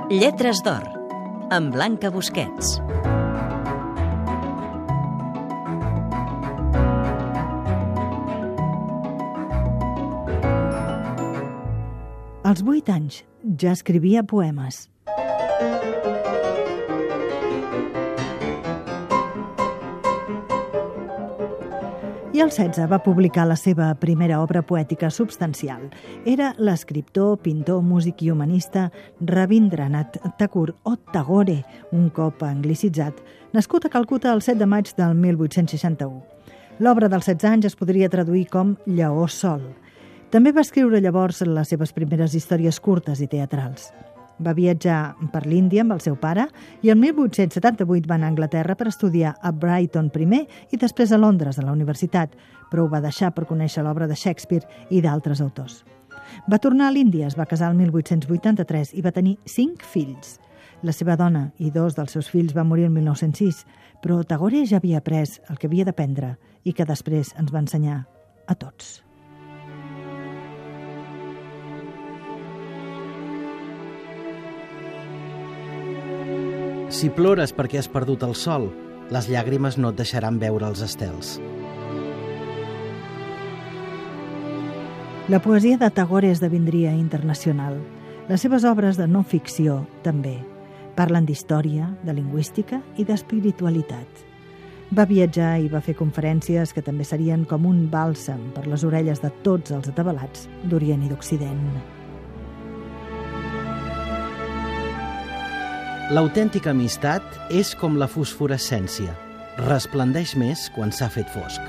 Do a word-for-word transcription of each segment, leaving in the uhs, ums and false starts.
Lletres d'or, amb Blanca Busquets. Als vuit anys ja escrivia poemes. I als setze va publicar la seva primera obra poètica substancial. Era l'escriptor, pintor, músic i humanista Rabindranath Tagore, o Tagore, un cop anglicitzat, nascut a Calcuta el set de maig del mil vuit-cents seixanta-u. L'obra dels setze anys es podria traduir com Lleó Sol. També va escriure llavors les seves primeres històries curtes i teatrals. Va viatjar per l'Índia amb el seu pare i el mil vuit-cents setanta-vuit va anar a Anglaterra per estudiar a Brighton primer i després a Londres, a la universitat, però ho va deixar per conèixer l'obra de Shakespeare i d'altres autors. Va tornar a l'Índia, es va casar el mil vuit-cents vuitanta-tres i va tenir cinc fills. La seva dona i dos dels seus fills van morir el mil nou-cents sis, però Tagore ja havia après el que havia d'aprendre i que després ens va ensenyar a tots. Si plores perquè has perdut el sol, les llàgrimes no et deixaran veure els estels. La poesia de Tagore esdevindria internacional. Les seves obres de no-ficció, també. Parlen d'història, de lingüística i d'espiritualitat. Va viatjar i va fer conferències que també serien com un bàlsam per les orelles de tots els atabalats d'Orient i d'Occident. L'autèntica amistat és com la fosforescència. Resplendeix més quan s'ha fet fosc.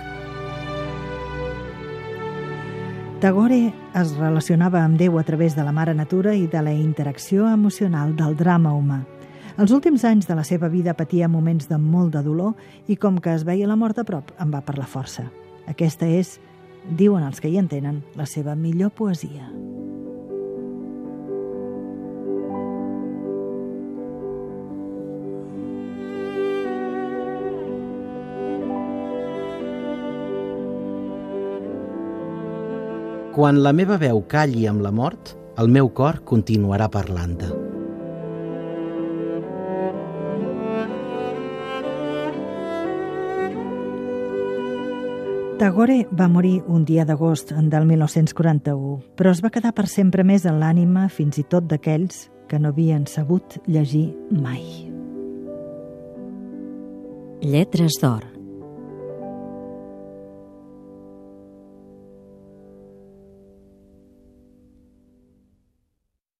Tagore es relacionava amb Déu a través de la mare natura i de la interacció emocional del drama humà. Els últims anys de la seva vida patia moments de molt de dolor i com que es veia la mort a prop, en va parlar força. Aquesta és, diuen els que hi entenen, la seva millor poesia. Quan la meva veu calli amb la mort, el meu cor continuarà parlant-te. Tagore va morir un dia d'agost del mil nou-cents quaranta-u, però es va quedar per sempre més en l'ànima fins i tot d'aquells que no havien sabut llegir mai. Lletres d'or.